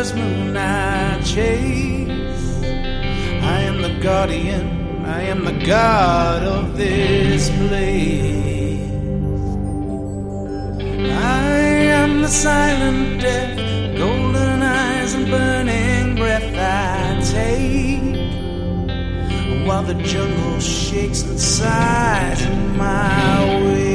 this moon I chase. I am the guardian, I am the god of this place. I am the silent death, golden eyes and burning breath I take, while the jungle shakes and sighs in my way.